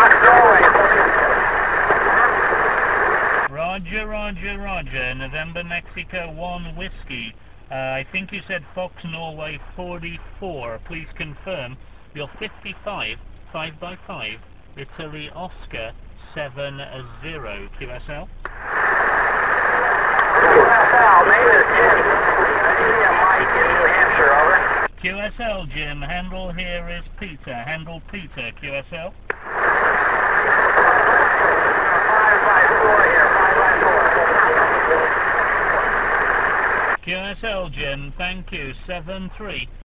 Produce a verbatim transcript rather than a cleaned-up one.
Fox Norway. Roger, Roger, Roger. November Mexico one Whiskey. Uh, I think you said Fox Norway forty-four. Please confirm. You're fifty-five, five by five. Italy Oscar seven zero. Q S L? Q S L, name is Jim. I need a Mike in New Hampshire, over. Q S L, Jim. Handle here is Peter. Handle Peter. Q S L? five by four here, five by four. Q S L, Jim. Thank you. seven three.